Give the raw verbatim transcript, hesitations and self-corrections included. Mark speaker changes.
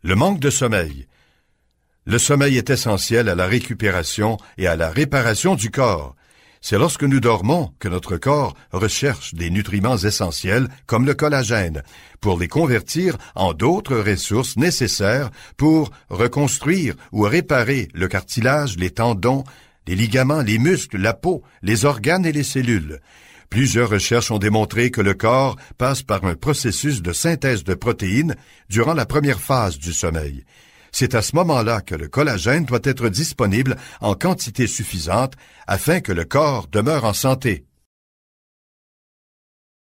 Speaker 1: Le manque de sommeil. Le sommeil est essentiel à la récupération et à la réparation du corps. C'est lorsque nous dormons que notre corps recherche des nutriments essentiels comme le collagène pour les convertir en d'autres ressources nécessaires pour reconstruire ou réparer le cartilage, les tendons, les ligaments, les muscles, la peau, les organes et les cellules. Plusieurs recherches ont démontré que le corps passe par un processus de synthèse de protéines durant la première phase du sommeil. C'est à ce moment-là que le collagène doit être disponible en quantité suffisante afin que le corps demeure en santé.